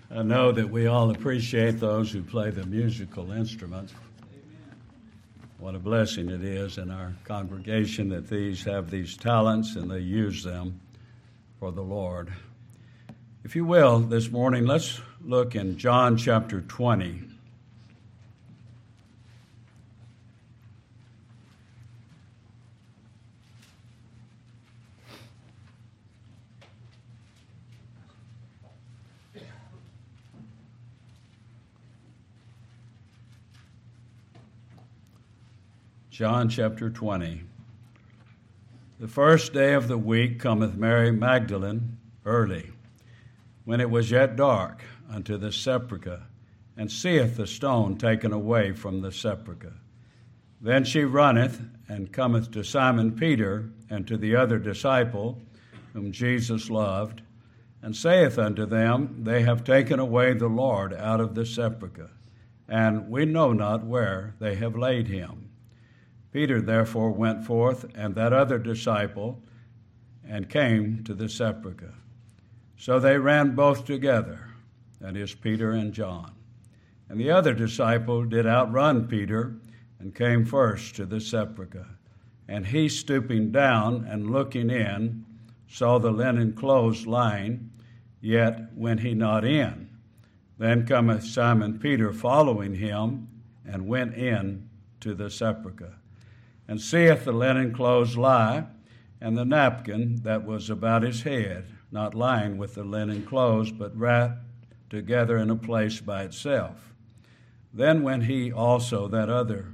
I know that we all appreciate those who play the musical instruments. What a blessing it is in our congregation that these have these talents and they use them for the Lord. If you will, this morning, let's look in John chapter 20. John chapter 20. The first day of the week cometh Mary Magdalene early, when it was yet dark, unto the sepulchre, and seeth the stone taken away from the sepulchre. Then she runneth, and cometh to Simon Peter, and to the other disciple, whom Jesus loved, and saith unto them, They have taken away the Lord out of the sepulchre, and we know not where they have laid him. Peter therefore went forth, and that other disciple, and came to the sepulchre. So they ran both together, that is, Peter and John. And the other disciple did outrun Peter, and came first to the sepulchre. And he, stooping down and looking in, saw the linen clothes lying, yet went he not in. Then cometh Simon Peter following him, and went in to the sepulchre, and seeth the linen clothes lie, and the napkin that was about his head, not lying with the linen clothes, but wrapped together in a place by itself. Then went in also that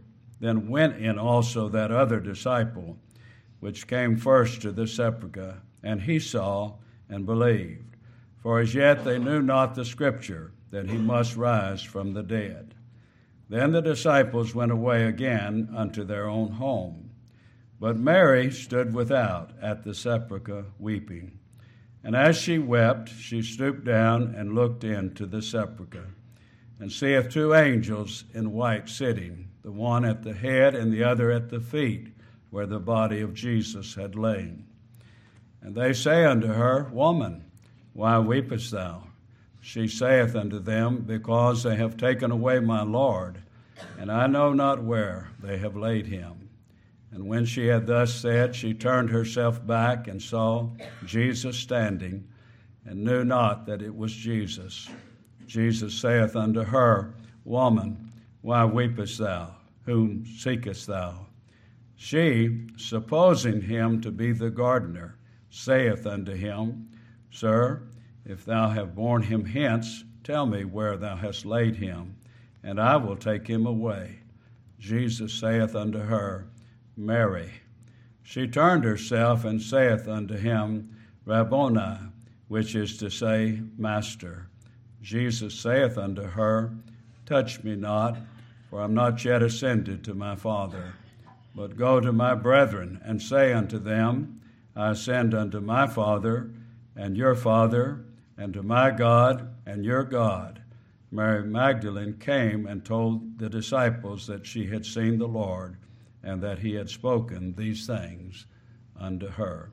other disciple, which came first to the sepulchre, and he saw and believed. For as yet they knew not the scripture, that he must rise from the dead. Then the disciples went away again unto their own home. But Mary stood without at the sepulchre weeping. And as she wept, she stooped down and looked into the sepulchre, and seeth two angels in white sitting, the one at the head and the other at the feet, where the body of Jesus had lain. And they say unto her, Woman, why weepest thou? She saith unto them, Because they have taken away my Lord, and I know not where they have laid him. And when she had thus said, she turned herself back and saw Jesus standing, and knew not that it was Jesus. Jesus saith unto her, Woman, why weepest thou? Whom seekest thou? She, supposing him to be the gardener, saith unto him, Sir, if thou have borne him hence, tell me where thou hast laid him, and I will take him away. Jesus saith unto her, Mary. She turned herself and saith unto him, Rabboni, which is to say, Master. Jesus saith unto her, Touch me not, for I am not yet ascended to my Father. But go to my brethren, and say unto them, I ascend unto my Father, and your Father, and to my God and your God. Mary Magdalene came and told the disciples that she had seen the Lord, and that he had spoken these things unto her.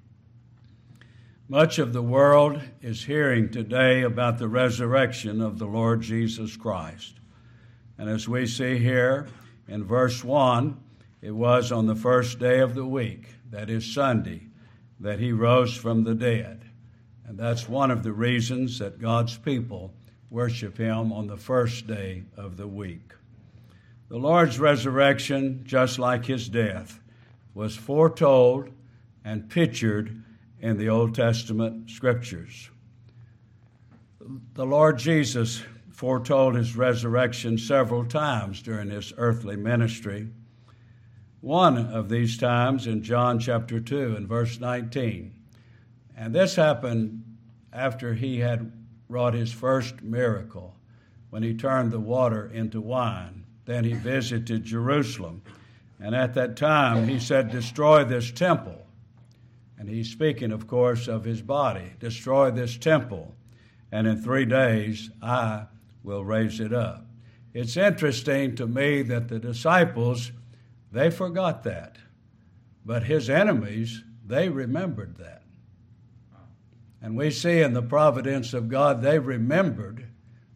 Much of the world is hearing today about the resurrection of the Lord Jesus Christ. And as we see here in verse 1, it was on the first day of the week, that is Sunday, that he rose from the dead. And that's one of the reasons that God's people worship him on the first day of the week. The Lord's resurrection, just like his death, was foretold and pictured in the Old Testament scriptures. The Lord Jesus foretold his resurrection several times during his earthly ministry. One of these times in John chapter 2 and verse 19. And this happened after he had wrought his first miracle, when he turned the water into wine. Then he visited Jerusalem, and at that time he said, Destroy this temple. And he's speaking, of course, of his body. Destroy this temple, and in 3 days I will raise it up. It's interesting to me that the disciples, they forgot that. But his enemies, they remembered that. And we see in the providence of God, they remembered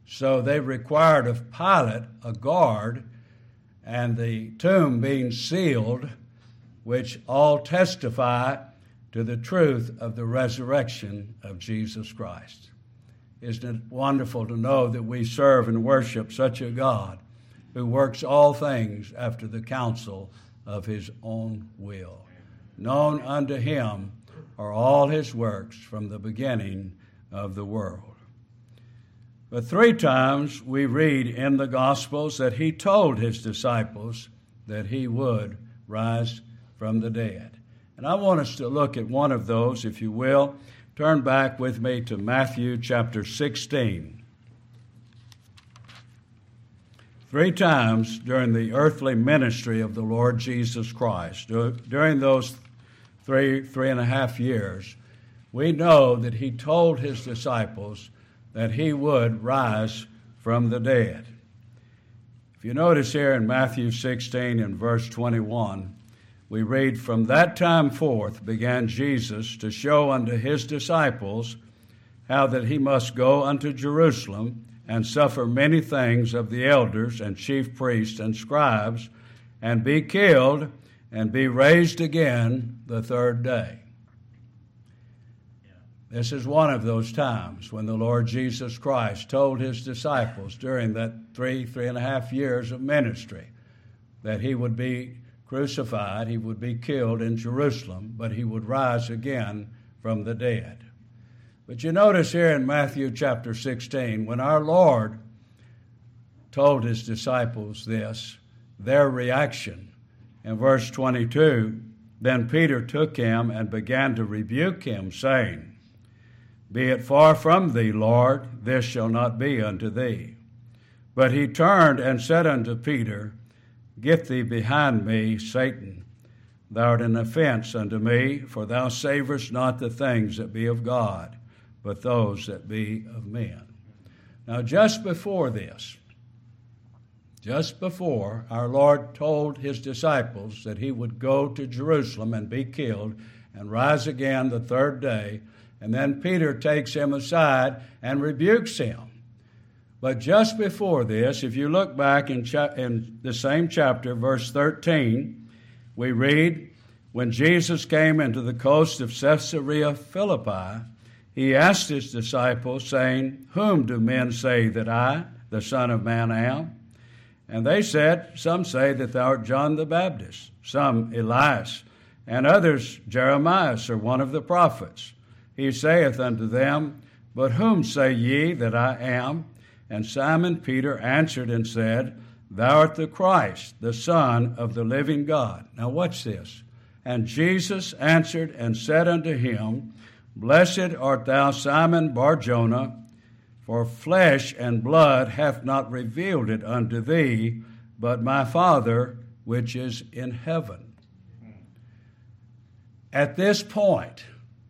So they required of Pilate a guard, and the tomb being sealed, which all testify to the truth of the resurrection of Jesus Christ. Isn't it wonderful to know that we serve and worship such a God who works all things after the counsel of his own will? Known unto him are all his works from the beginning of the world. But 3 times we read in the Gospels that he told his disciples that he would rise from the dead. And I want us to look at one of those, if you will. Turn back with me to Matthew chapter 16. 3 times during the earthly ministry of the Lord Jesus Christ, during those three and a half years, we know that he told his disciples that he would rise from the dead. If you notice here in Matthew 16 and verse 21, we read, "From that time forth began Jesus to show unto his disciples how that he must go unto Jerusalem and suffer many things of the elders and chief priests and scribes, and be killed, and be raised again the 3rd day." This is one of those times when the Lord Jesus Christ told his disciples during that three and a half years of ministry that he would be crucified, he would be killed in Jerusalem, but he would rise again from the dead. But you notice here in Matthew chapter 16, when our Lord told his disciples this, their reaction. In verse 22, "Then Peter took him and began to rebuke him, saying, Be it far from thee, Lord, this shall not be unto thee. But he turned and said unto Peter, Get thee behind me, Satan. Thou art an offense unto me, for thou savorest not the things that be of God, but those that be of men." Now, just before this, just before our Lord told his disciples that he would go to Jerusalem and be killed and rise again the 3rd day, and then Peter takes him aside and rebukes him. But just before this, if you look back in the same chapter, verse 13, we read, "When Jesus came into the coast of Caesarea Philippi, he asked his disciples, saying, Whom do men say that I, the Son of Man, am? And they said, Some say that thou art John the Baptist, some Elias, and others Jeremiah, or one of the prophets. He saith unto them, But whom say ye that I am? And Simon Peter answered and said, Thou art the Christ, the Son of the living God." Now watch this. "And Jesus answered and said unto him, Blessed art thou, Simon Bar-Jonah, for flesh and blood hath not revealed it unto thee, but my Father which is in heaven." At this point,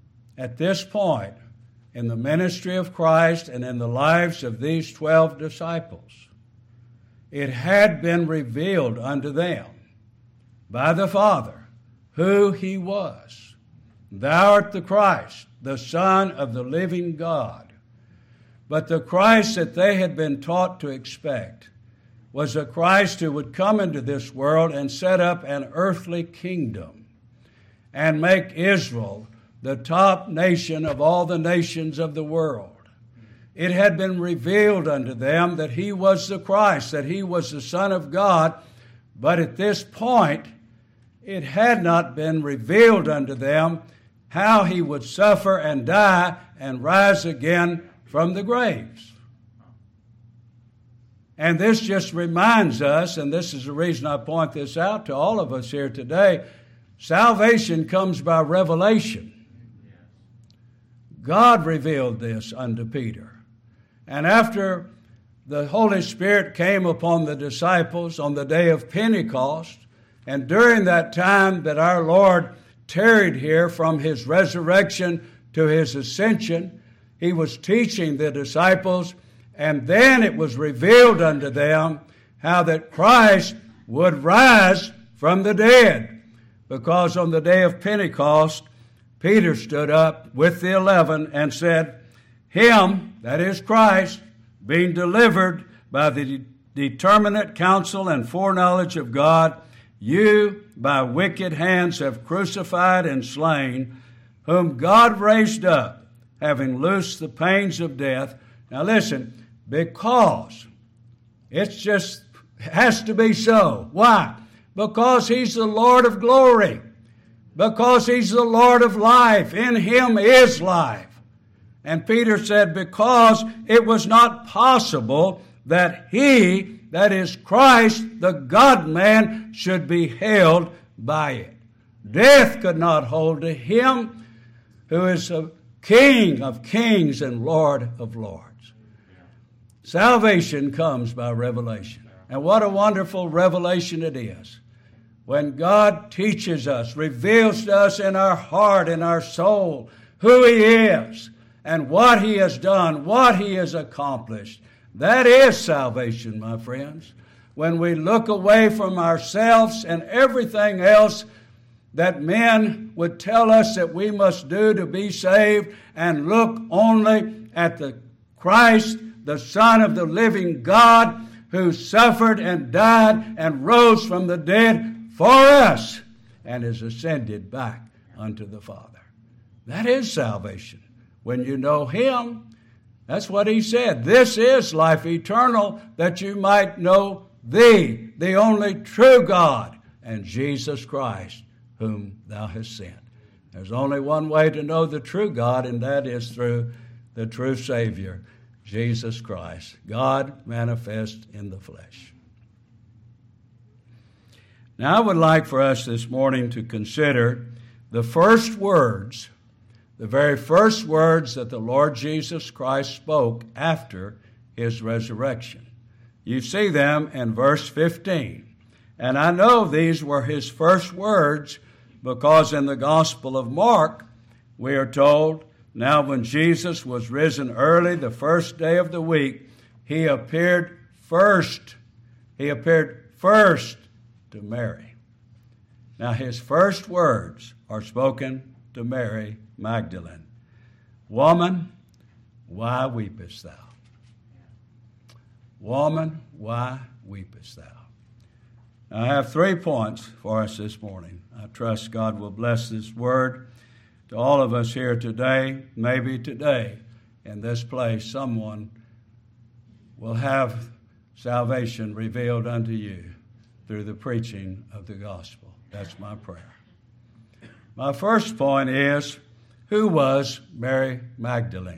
in the ministry of Christ and in the lives of these 12 disciples, it had been revealed unto them by the Father who he was. "Thou art the Christ, the Son of the living God." But the Christ that they had been taught to expect was a Christ who would come into this world and set up an earthly kingdom and make Israel the top nation of all the nations of the world. It had been revealed unto them that he was the Christ, that he was the Son of God, but at this point, it had not been revealed unto them how he would suffer and die and rise again from the graves. And this just reminds us, and this is the reason I point this out to all of us here today, salvation comes by revelation. God revealed this unto Peter. And after the Holy Spirit came upon the disciples on the day of Pentecost, and during that time that our Lord tarried here from his resurrection to his ascension, he was teaching the disciples, and then it was revealed unto them how that Christ would rise from the dead. Because on the day of Pentecost, Peter stood up with the 11 and said, "Him, that is Christ, being delivered by the determinate counsel and foreknowledge of God, you by wicked hands have crucified and slain, whom God raised up, having loosed the pains of death. Now listen, because it has to be so. Why? Because He's the Lord of glory. Because He's the Lord of life. In Him is life. And Peter said, because it was not possible that He, that is Christ, the God-man, should be held by it. Death could not hold to Him who is a King of kings and Lord of lords. Salvation comes by revelation. And what a wonderful revelation it is. When God teaches us, reveals to us in our heart, in our soul, who He is and what He has done, what He has accomplished. That is salvation, my friends. When we look away from ourselves and everything else that men would tell us that we must do to be saved and look only at the Christ, the Son of the living God, who suffered and died and rose from the dead for us and is ascended back unto the Father. That is salvation. When you know Him, that's what He said. This is life eternal, that you might know Thee, the only true God, and Jesus Christ, whom Thou hast sent. There's only one way to know the true God, and that is through the true Savior, Jesus Christ, God manifest in the flesh. Now I would like for us this morning to consider the first words, the very first words that the Lord Jesus Christ spoke after His resurrection. You see them in verse 15. And I know these were His first words because in the Gospel of Mark we are told, now when Jesus was risen early the first day of the week, He appeared first. He appeared first to Mary. Now His first words are spoken to Mary Magdalene. Woman, why weepest thou? Woman, why weepest thou? Now, I have 3 points for us this morning. I trust God will bless this word to all of us here today. Maybe today in this place someone will have salvation revealed unto you through the preaching of the gospel. That's my prayer. My first point is, who was Mary Magdalene?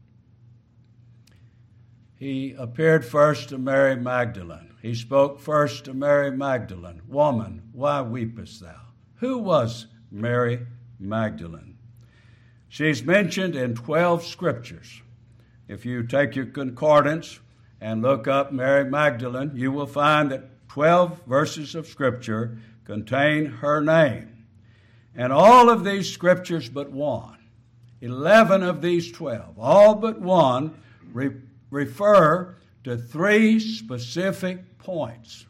He appeared first to Mary Magdalene. He spoke first to Mary Magdalene. Woman, why weepest thou? Who was Mary Magdalene? She's mentioned in 12 scriptures. If you take your concordance and look up Mary Magdalene, you will find that 12 verses of Scripture contain her name. And all of these scriptures but one, 11 of these 12, all but one, refer to 3 specific points.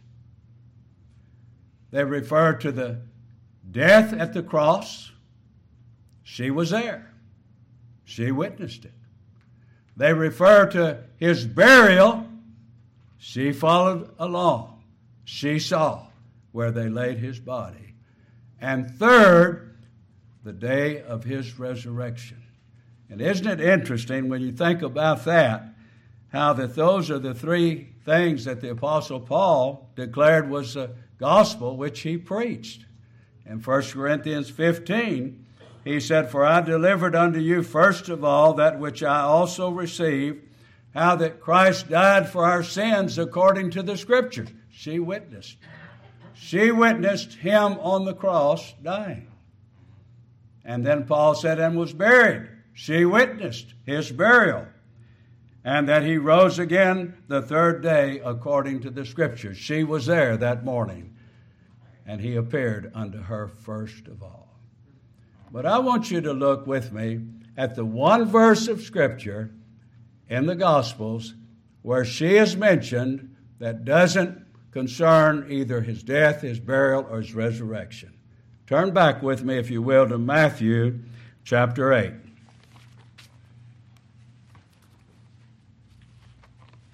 They refer to the death at the cross. She was there. She witnessed it. They refer to His burial. She followed along. She saw where they laid His body. And third, the day of His resurrection. And isn't it interesting when you think about that, how that those are the 3 things that the Apostle Paul declared was the gospel which he preached. In 1 Corinthians 15, he said, for I delivered unto you first of all that which I also received, how that Christ died for our sins according to the Scriptures. She witnessed. She witnessed Him on the cross dying. And then Paul said, and was buried. She witnessed His burial. And that He rose again the 3rd day according to the Scriptures. She was there that morning. And He appeared unto her first of all. But I want you to look with me at the one verse of Scripture in the Gospels where she is mentioned that doesn't concern either His death, His burial, or His resurrection. Turn back with me, if you will, to Matthew chapter 8.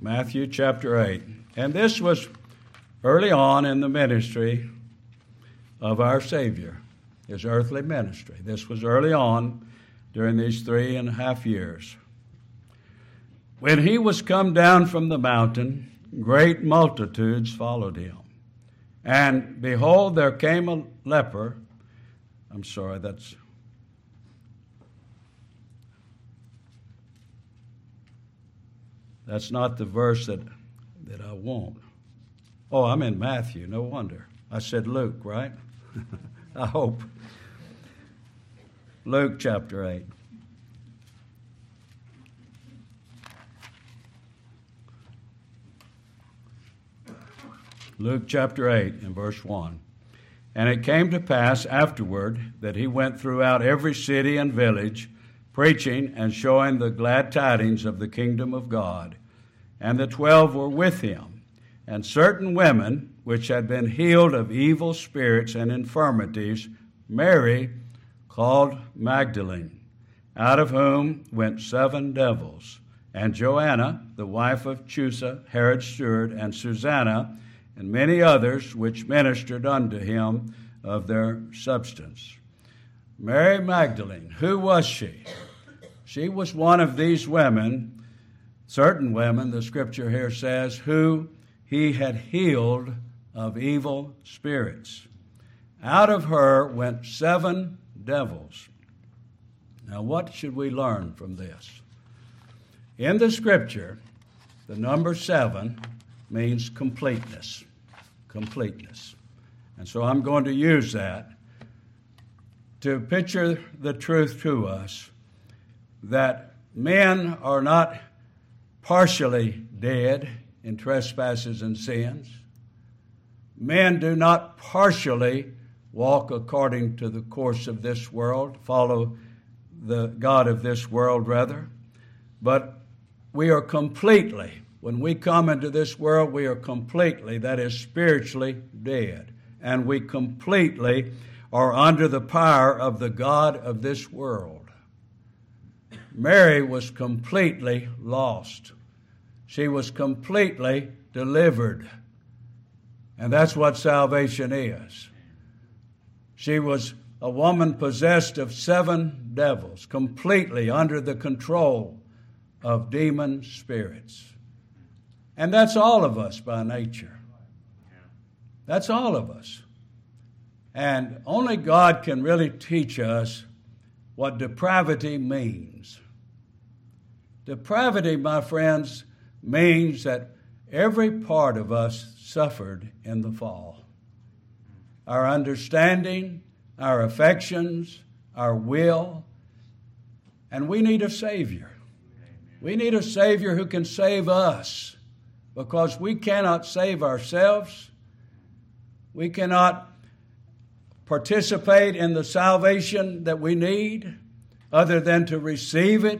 Matthew chapter 8. And this was early on in the ministry of our Savior, his earthly ministry. This was early on during these 3.5 years. When he was come down from the mountain, great multitudes followed him. And behold, there came a leper. That's not the verse that I want. Oh, I'm in Matthew, no wonder. I said Luke, right? I hope. Luke chapter 8. Luke chapter 8 and verse 1. And it came to pass afterward that he went throughout every city and village, preaching and showing the glad tidings of the kingdom of God. And the 12 were with him, and certain women which had been healed of evil spirits and infirmities, Mary called Magdalene, out of whom went 7 devils, and Joanna, the wife of Chusa, Herod's steward, and Susanna, and many others which ministered unto him of their substance. Mary Magdalene, who was she? She was one of these women, certain women, the scripture here says, who he had healed of evil spirits. Out of her went 7 devils. Now, what should we learn from this? In the scripture, the number 7 means completeness. Completeness. And so I'm going to use that to picture the truth to us that men are not partially dead in trespasses and sins. Men do not partially walk according to the course of this world, follow the God of this world rather, but we are completely, when we come into this world, we are completely, that is spiritually dead. And we completely are under the power of the God of this world. Mary was completely lost. She was completely delivered. And that's what salvation is. She was a woman possessed of 7 devils, completely under the control of demon spirits. And that's all of us by nature. That's all of us. And only God can really teach us what depravity means. Depravity, my friends, means that every part of us suffered in the fall. Our understanding, our affections, our will, and we need a Savior. We need a Savior who can save us. Because we cannot save ourselves. We cannot participate in the salvation that we need other than to receive it.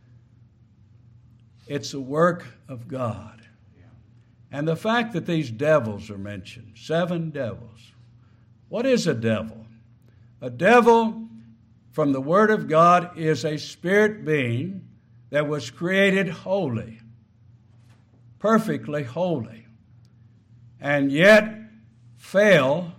It's the work of God. And the fact that these devils are mentioned, 7 devils. What is a devil? A devil, from the Word of God, is a spirit being that was created holy. Perfectly holy, and yet fell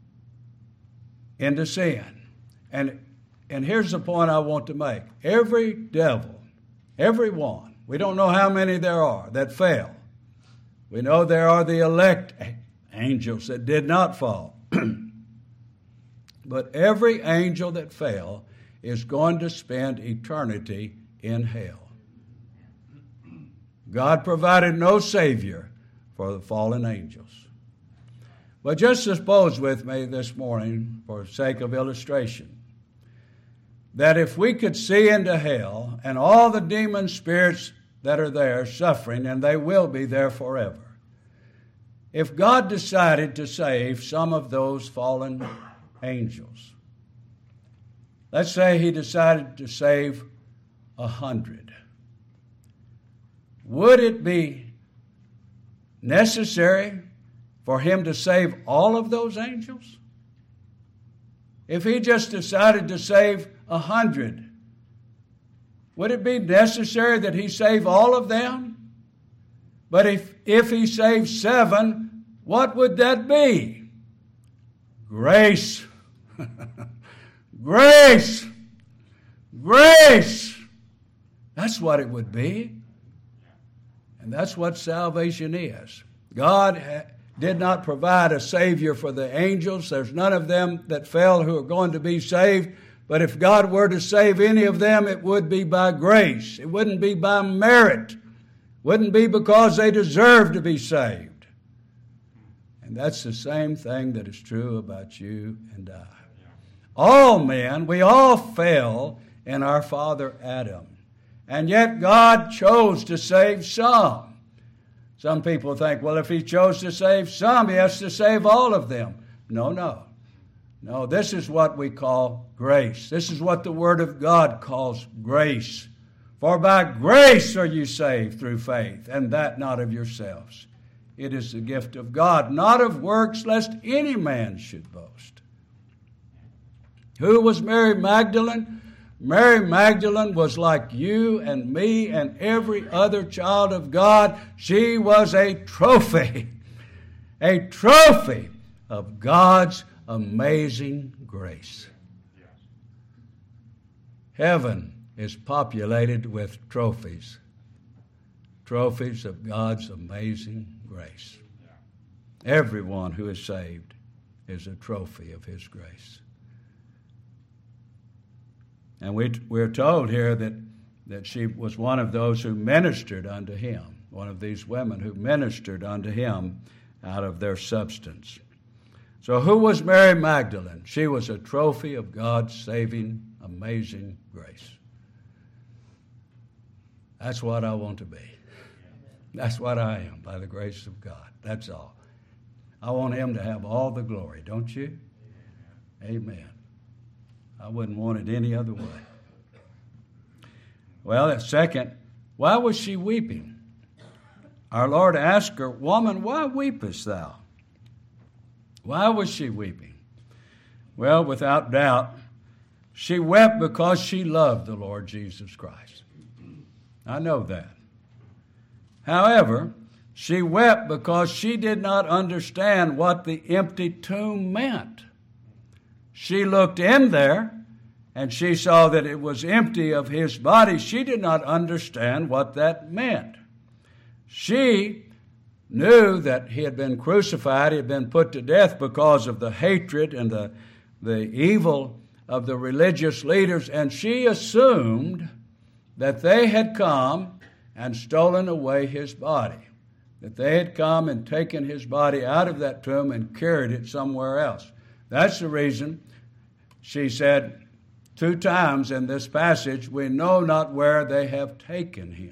into sin. And here's the point I want to make. Every devil, every one, we don't know how many there are that fell. We know there are the elect angels that did not fall. But every angel that fell is going to spend eternity in hell. God provided no Savior for the fallen angels. But just suppose with me this morning, for sake of illustration, that if we could see into hell and all the demon spirits that are there suffering, and they will be there forever, if God decided to save some of those fallen angels, let's say he decided to save 100. Would it be necessary for him to save all of those angels? If he just decided to save 100, would it be necessary that he save all of them? But if he saved 7, what would that be? Grace. Grace. Grace. That's what it would be. And that's what salvation is. God did not provide a Savior for the angels. There's none of them that fell who are going to be saved. But if God were to save any of them, it would be by grace. It wouldn't be by merit. It wouldn't be because they deserve to be saved. And that's the same thing that is true about you and I. All men, we all fell in our father Adam. And yet God chose to save some. Some people think, well, if he chose to save some, he has to save all of them. No. No, this is what we call grace. This is what the Word of God calls grace. For by grace are you saved through faith, and that not of yourselves. It is the gift of God, not of works, lest any man should boast. Who was Mary Magdalene? Mary Magdalene was like you and me and every other child of God. She was a trophy of God's amazing grace. Heaven is populated with trophies of God's amazing grace. Everyone who is saved is a trophy of His grace. And we're told here that she was one of those who ministered unto Him, one of these women who ministered unto Him out of their substance. So who was Mary Magdalene? She was a trophy of God's saving, amazing grace. That's what I want to be. That's what I am, by the grace of God. That's all. I want Him to have all the glory, don't you? Amen. I wouldn't want it any other way. Well, second, why was she weeping? Our Lord asked her, "Woman, why weepest thou?" Why was she weeping? Well, without doubt, she wept because she loved the Lord Jesus Christ. I know that. However, she wept because she did not understand what the empty tomb meant. She looked in there and she saw that it was empty of His body. She did not understand what that meant. She knew that He had been crucified, He had been put to death because of the hatred and the evil of the religious leaders, and she assumed that they had come and stolen away His body, that they had come and taken His body out of that tomb and carried it somewhere else. That's the reason she said 2 times in this passage, "We know not where they have taken Him."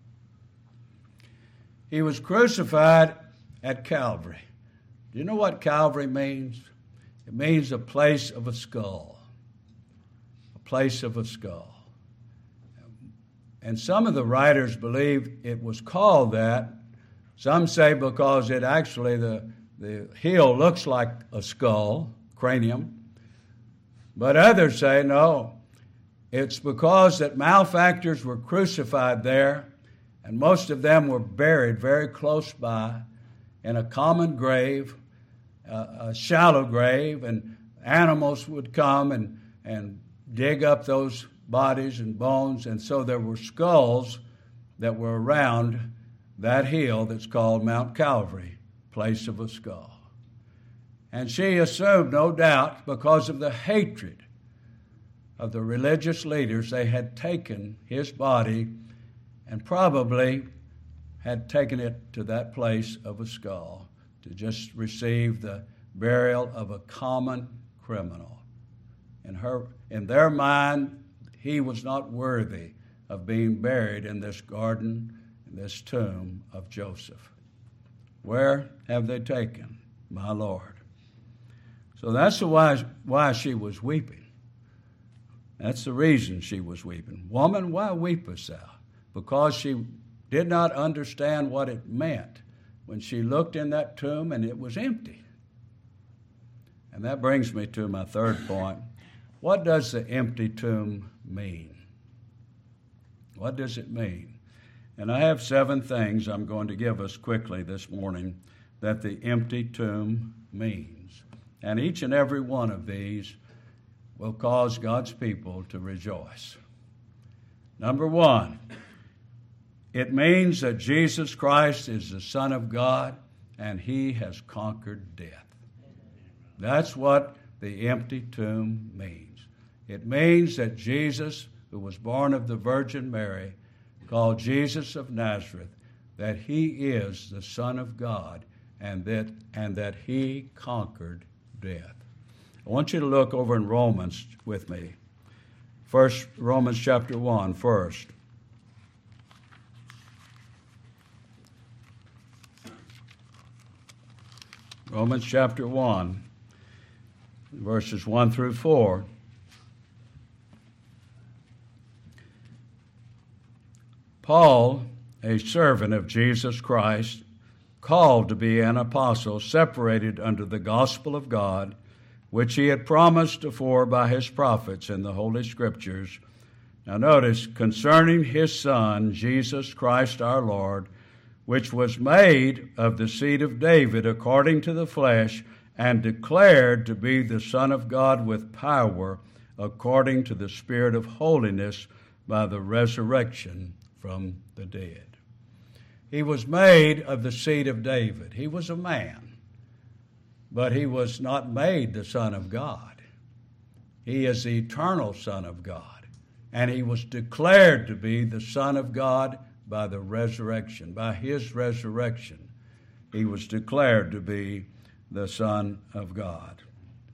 He was crucified at Calvary. Do you know what Calvary means? It means a place of a skull. A place of a skull. And some of the writers believe it was called that. Some say because it actually, the heel looks like a skull, cranium. But others say, no, it's because that malefactors were crucified there, and most of them were buried very close by in a common grave, a shallow grave, and animals would come and dig up those bodies and bones, and so there were skulls that were around that hill that's called Mount Calvary, place of a skull. And she assumed, no doubt, because of the hatred of the religious leaders, they had taken His body and probably had taken it to that place of a skull to just receive the burial of a common criminal. In their mind, he was not worthy of being buried in this garden, in this tomb of Joseph. Where have they taken my Lord? So that's why she was weeping. That's the reason she was weeping. Woman, why weepest thou? Because she did not understand what it meant when she looked in that tomb and it was empty. And that brings me to my third point. What does the empty tomb mean? What does it mean? And I have 7 things I'm going to give us quickly this morning that the empty tomb means. And each and every one of these will cause God's people to rejoice. Number 1, it means that Jesus Christ is the Son of God and he has conquered death. That's what the empty tomb means. It means that Jesus, who was born of the Virgin Mary, called Jesus of Nazareth, that he is the Son of God and that he conquered death. I want you to look over in Romans with me. First, Romans chapter 1 first. Romans chapter 1, verses 1 through 4. Paul, a servant of Jesus Christ, called to be an apostle, separated unto the gospel of God, which he had promised afore by his prophets in the Holy Scriptures. Now notice, concerning his Son, Jesus Christ our Lord, which was made of the seed of David according to the flesh, and declared to be the Son of God with power, according to the Spirit of holiness, by the resurrection from the dead. He was made of the seed of David. He was a man, but he was not made the Son of God. He is the eternal Son of God, and he was declared to be the Son of God by the resurrection. By his resurrection, he was declared to be the Son of God.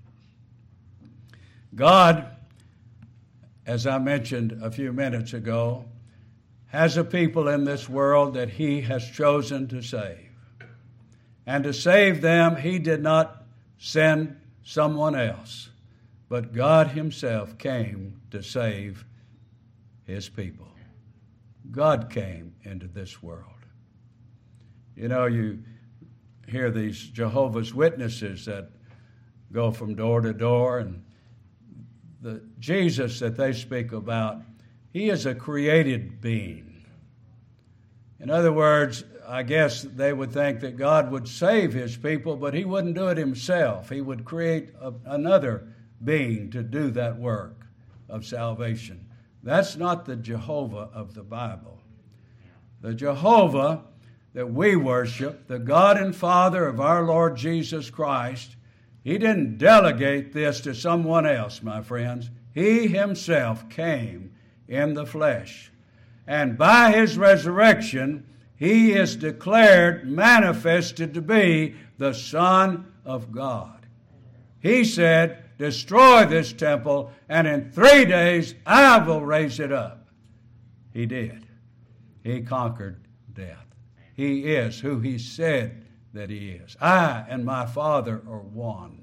God, as I mentioned a few minutes ago, has a people in this world that he has chosen to save. And to save them, he did not send someone else, but God himself came to save his people. God came into this world. You know, you hear these Jehovah's Witnesses that go from door to door, and the Jesus that they speak about, he is a created being. In other words, I guess they would think that God would save his people, but he wouldn't do it himself. He would create another being to do that work of salvation. That's not the Jehovah of the Bible. The Jehovah that we worship, the God and Father of our Lord Jesus Christ, he didn't delegate this to someone else, my friends. He himself came in the flesh. And by his resurrection, he is declared, manifested to be the Son of God. He said, destroy this temple, and in 3 days I will raise it up. He did. He conquered death. He is who he said that he is. I and my Father are one.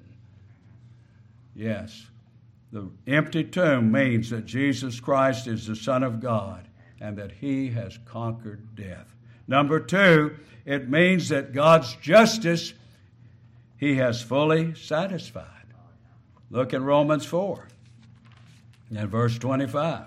Yes, the empty tomb means that Jesus Christ is the Son of God and that he has conquered death. Number 2, it means that God's justice he has fully satisfied. Look in Romans 4 and verse 25.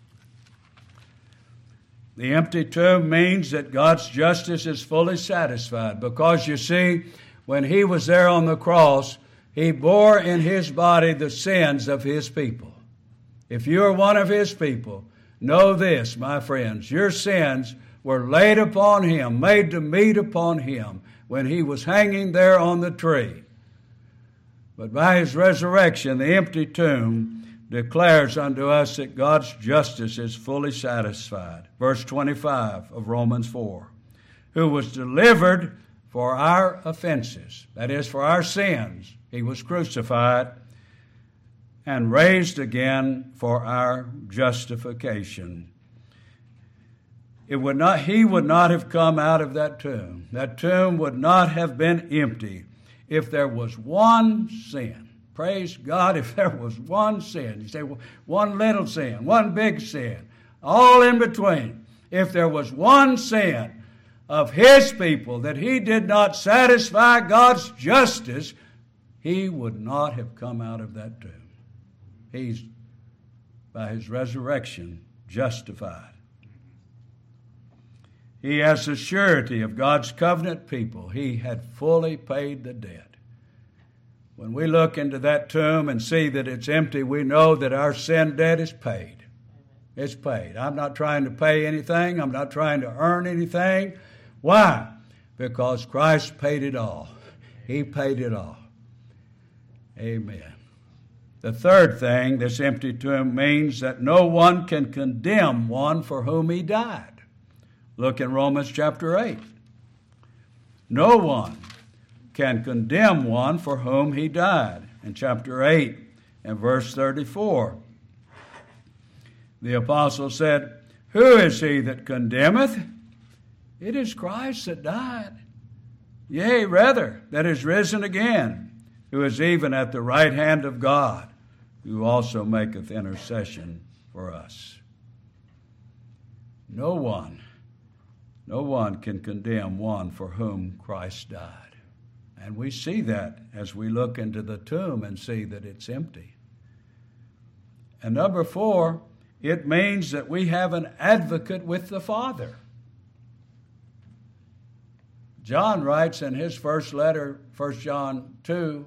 The empty tomb means that God's justice is fully satisfied because, you see, when he was there on the cross, he bore in his body the sins of his people. If you are one of his people, know this, my friends, your sins were laid upon him, made to meet upon him when he was hanging there on the tree. But by his resurrection, the empty tomb declares unto us that God's justice is fully satisfied. Verse 25 of Romans 4, who was delivered for our offenses, that is, for our sins. He was crucified and raised again for our justification. He would not have come out of that tomb. That tomb would not have been empty if there was one sin. Praise God, if there was one sin. You say, well, one little sin, one big sin, all in between. If there was one sin of his people that he did not satisfy God's justice, he would not have come out of that tomb. He's, by his resurrection, justified. He has the surety of God's covenant people. He had fully paid the debt. When we look into that tomb and see that it's empty, we know that our sin debt is paid. It's paid. I'm not trying to pay anything. I'm not trying to earn anything. Why? Because Christ paid it all. He paid it all. Amen. The third thing this empty tomb means that no one can condemn one for whom he died. Look in Romans chapter 8. No one can condemn one for whom he died. In chapter 8 and verse 34, the apostle said, "Who is he that condemneth? It is Christ that died. Yea, rather, that is risen again, who is even at the right hand of God, who also maketh intercession for us." No one can condemn one for whom Christ died. And we see that as we look into the tomb and see that it's empty. And number 4, it means that we have an advocate with the Father. John writes in his first letter, 1 John 2,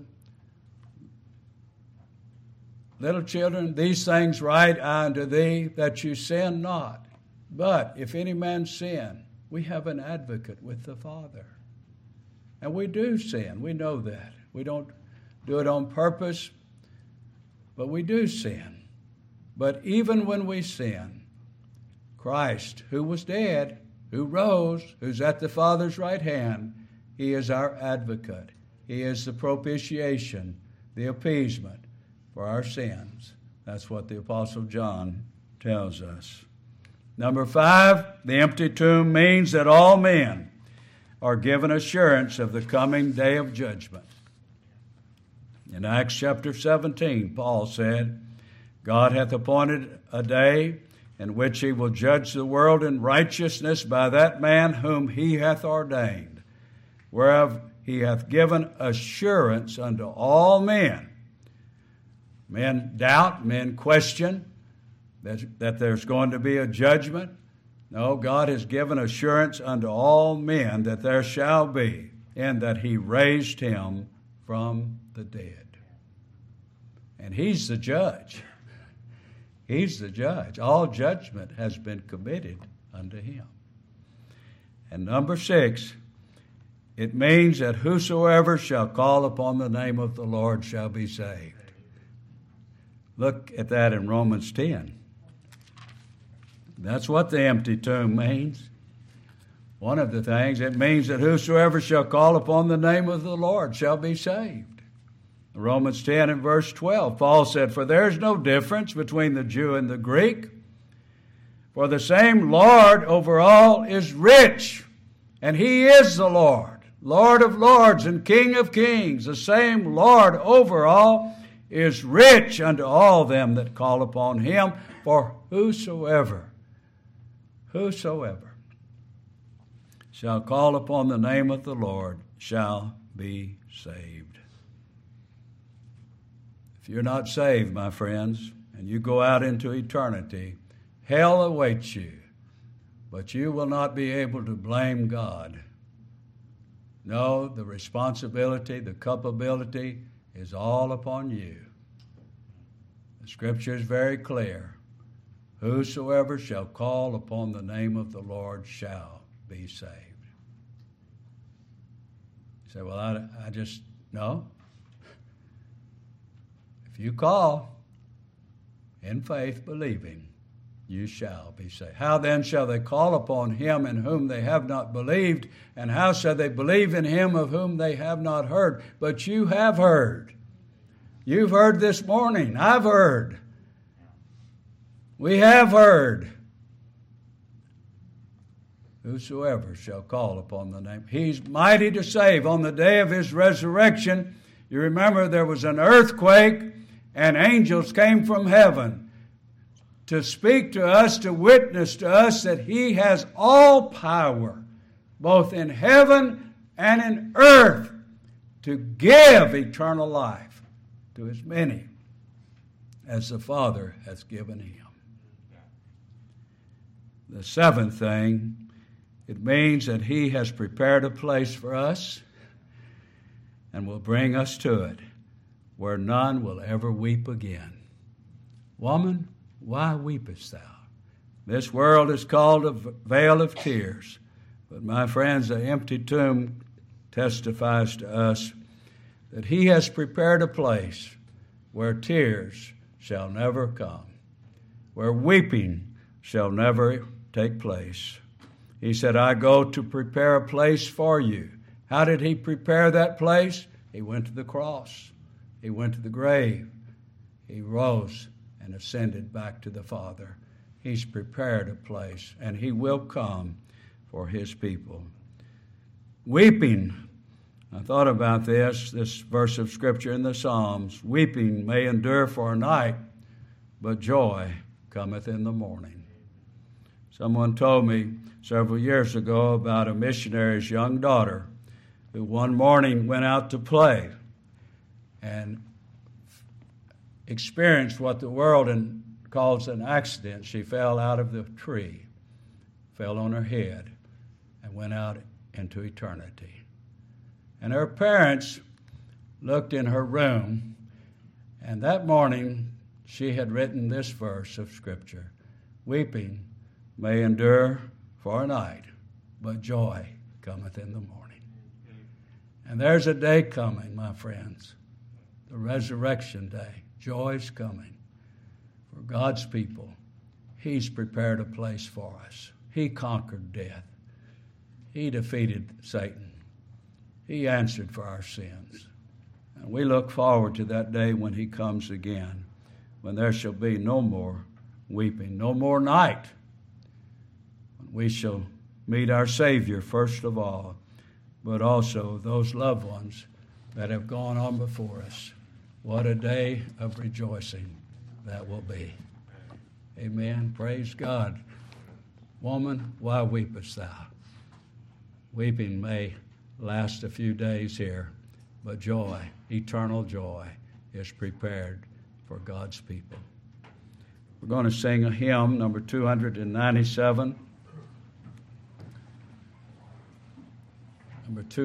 "Little children, these things write I unto thee, that you sin not. But if any man sin, we have an advocate with the Father." And we do sin. We know that. We don't do it on purpose, but we do sin. But even when we sin, Christ, who was dead, who rose, who's at the Father's right hand, he is our advocate. He is the propitiation, the appeasement for our sins. That's what the Apostle John tells us. Number 5, the empty tomb means that all men are given assurance of the coming day of judgment. In Acts chapter 17, Paul said, "God hath appointed a day in which he will judge the world in righteousness by that man whom he hath ordained, whereof he hath given assurance unto all men." Men doubt, men question that there's going to be a judgment. No, God has given assurance unto all men that there shall be, and that he raised him from the dead. And he's the judge. He's the judge. All judgment has been committed unto him. And number 6, it means that whosoever shall call upon the name of the Lord shall be saved. Look at that in Romans 10. That's what the empty tomb means. One of the things, it means that whosoever shall call upon the name of the Lord shall be saved. Romans 10 and verse 12, Paul said, "For there is no difference between the Jew and the Greek, for the same Lord over all is rich, and he is the Lord, Lord of lords and King of kings. The same Lord over all is rich unto all them that call upon him, for whosoever shall call upon the name of the Lord shall be saved." If you're not saved, my friends, and you go out into eternity, hell awaits you, but you will not be able to blame God. No, the responsibility, the culpability is all upon you. The Scripture is very clear. Whosoever shall call upon the name of the Lord shall be saved. You say, "Well, I just," no. If you call in faith, believing, you shall be saved. How then shall they call upon him in whom they have not believed? And how shall they believe in him of whom they have not heard? But you have heard. You've heard this morning. I've heard. We have heard. Whosoever shall call upon the name. He's mighty to save. On the day of his resurrection, you remember there was an earthquake and angels came from heaven to speak to us, to witness to us that he has all power, both in heaven and in earth, to give eternal life to as many as the Father hath given him. The seventh thing It means that He has prepared a place for us and will bring us to it, where none will ever weep again. Woman, why weepest thou? This world is called a vale of tears, but my friends, the empty tomb testifies to us that He has prepared a place where tears shall never come, where weeping shall never take place. He said, I go to prepare a place for you. How did He prepare that place? He went to the cross. He went to the grave. He rose and ascended back to the Father. He's prepared a place, and He will come for His people. Weeping. I thought about this verse of Scripture in the Psalms. Weeping may endure for a night, but joy cometh in the morning. Someone told me several years ago about a missionary's young daughter who one morning went out to play and experienced what the world calls an accident. She fell out of the tree, fell on her head, and went out into eternity. And her parents looked in her room, and that morning she had written this verse of Scripture: weeping may endure for a night, but joy cometh in the morning. And there's a day coming, my friends, the resurrection day. Joy's coming for God's people. He's prepared a place for us. He conquered death. He defeated Satan. He answered for our sins. And we look forward to that day when He comes again, when there shall be no more weeping, no more night. We shall meet our Savior first of all, but also those loved ones that have gone on before us. What a day of rejoicing that will be. Amen. Praise God. Woman, why weepest thou? Weeping may last a few days here, but joy, eternal joy, is prepared for God's people. We're going to sing a hymn, number 297.